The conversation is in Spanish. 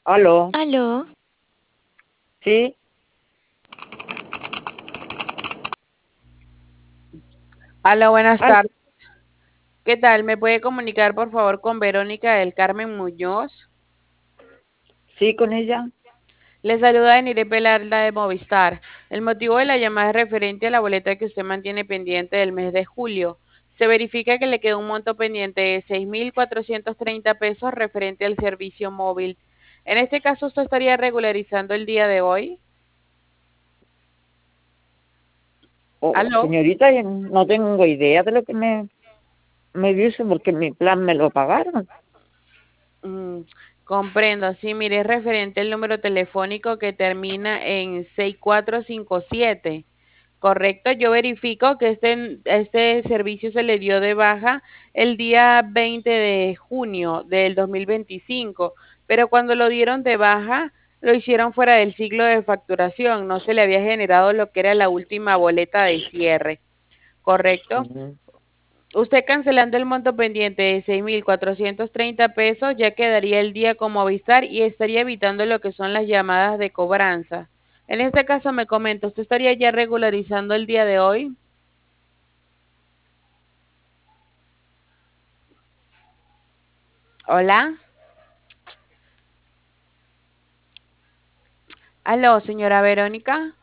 Aló, Aló, sí, Hola, buenas aló, tardes. ¿Qué tal? ¿Me puede comunicar, por favor, con Verónica del Carmen Muñoz? sí, con ella. Le saluda Enire Pelarda de Movistar. El motivo de la llamada es referente a la boleta que usted mantiene pendiente del mes de julio. Se verifica que le quedó un monto pendiente de 6.430 pesos referente al servicio móvil. En este caso, ¿usted estaría regularizando el día de hoy? ¿Aló? Señorita, yo no tengo idea de lo que me dice porque mi plan me lo pagaron. Mm, comprendo, sí, mire, es referente el número telefónico que termina en 6457. Correcto, yo verifico que este servicio se le dio de baja el día 20 de junio del 2025, pero cuando lo dieron de baja, lo hicieron fuera del ciclo de facturación, no se le había generado lo que era la última boleta de cierre, ¿correcto? Ujú. Usted cancelando el monto pendiente de 6.430 pesos ya quedaría el día como avisar y estaría evitando lo que son las llamadas de cobranza. En este caso me comenta, ¿usted estaría ya regularizando el día de hoy? Hola. Aló, señora Verónica.